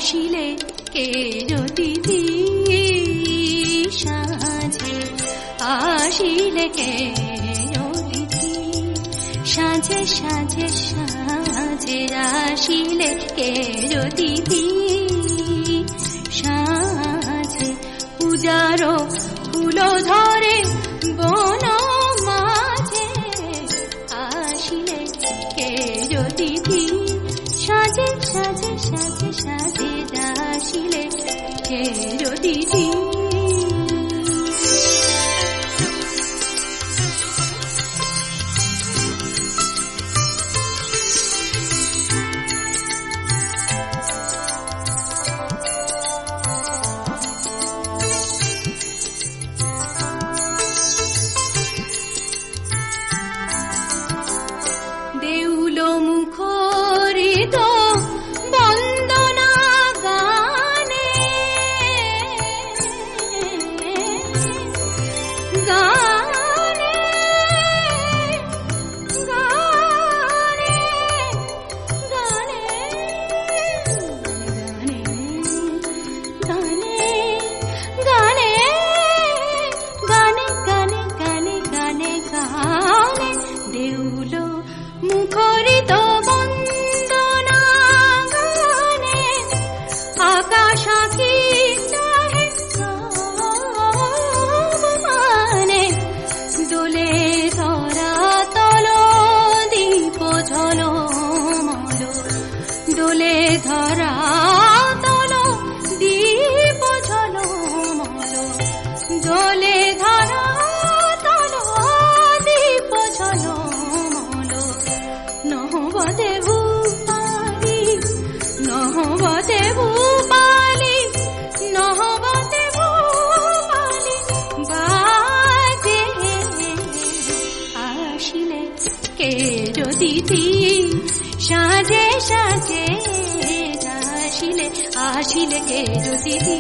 আসিলে কে অতিথি সাঁঝে আসিলে কে অতিথি সাঁঝে সাঁঝে সাঁঝে আসিলে কে অতিথি সাঁঝে পূজারো ফুল ধরে বন মাঝে আসিলে কে অতিথি সাজে সাজে সাজে সাজে আসিলে কে অতিথি দেউল মুখরিত বন্দনা গানে গানে গানে গানে গানে গানে গানে গানে গানে গানে গানে দেউল মুখরিত বন্দনা গানে আকাশ আঁকি চাহে মানে দোলে ধরা তল দীপ ঝলমল দোলে ধরা তল দীপ ঝলমল দোলে ধরা তল দীপ ঝলমল নহবতে ভূপালি নহবতে ভূপালি নহবতে ভূপালি বাজে আসিলে কে অতিথি সাজে সাজে আসিলে আসিলে কে অতিথি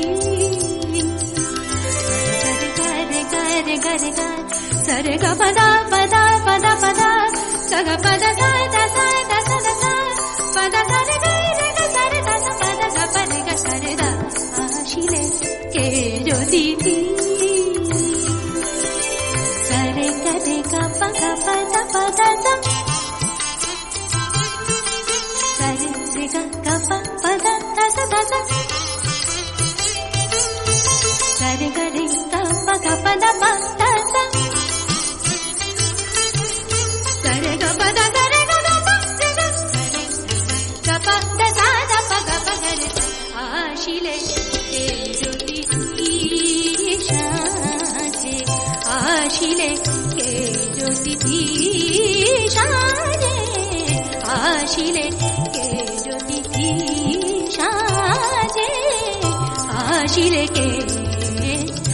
গরে গরে গরে গরে সরে গ পদা পদা পদা পদা সগ পদা সা দা সা দা সা দা সা পদা সরে গরে গ সরে দা সা পদা সা পরে গ সরে দা আসিলে কে অতিথি সরে গরে গ পদা পদা পদা সা সরে রে গ গ পদা দা সা দা সা সরে গরে গ পদা পদা পদা সা সরে গ পদা সরে গ গ পদা সরে গ পদা সা দা পদা পদা রে আসিলে কে অতিথি সাজে আসিলে কে অতিথি সাজে আসিলে কে অতিথি সাজে আসিলে কে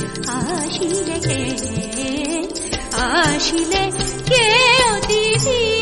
আসিলে কে আসিলে কে অতিথি